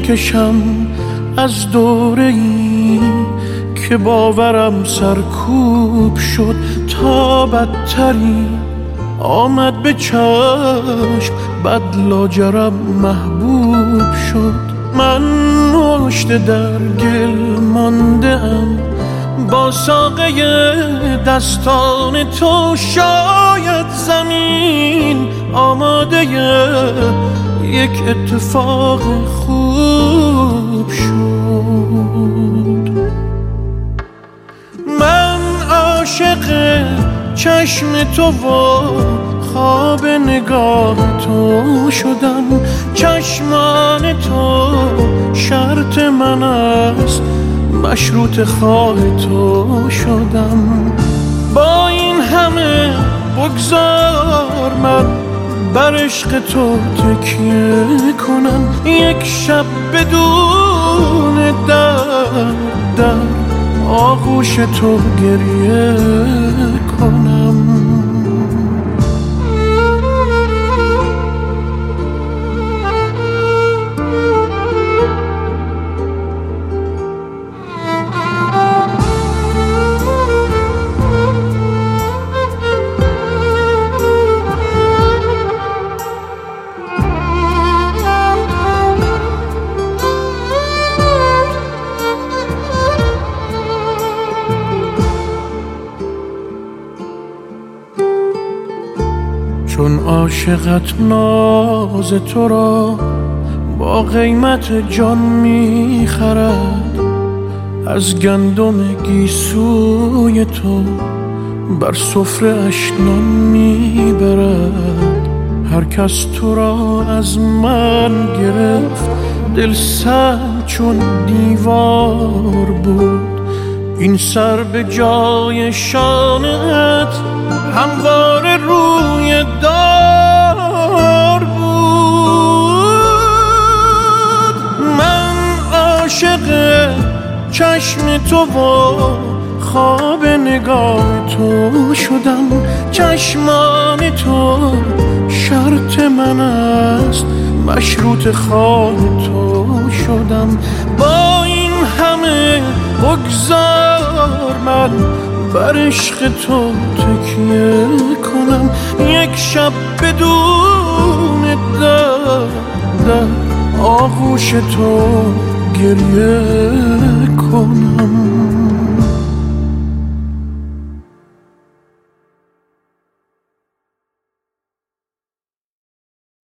میکشم از دوره ای که باورم سرکوب شد تا بدتری آمد به چشم، بد لاجرم محبوب شد. من مشت در گل مانده‌ام با ساقه دستان تو، شاید زمین آماده یک اتفاق خوب شد. من عاشق چشم تو و خواب نگاه تو شدم، چشمان تو شرط من است، مشروط خواه تو شدم. با این همه بگذار من بر عشق تو تکیه کنم، یک شب بدون در آغوش تو گریه کنم. چون عاشقت ناز تو را با قیمت جان میخرد، از گندم گیسوی تو بر سفره اش نان میبرد. هر کس تو را از من گرفت، دل سنگ چون دیوار بود. این سر به جای شانت هموار روی دار بود. من عاشق چشم تو و خواب نگاه تو شدم، چشمان تو شرط من است، مشروط خواه تو شدم. با این همه بگذار من بر عشق تو تکیه کنم، یک شب بدون در آغوش تو گریه کنم.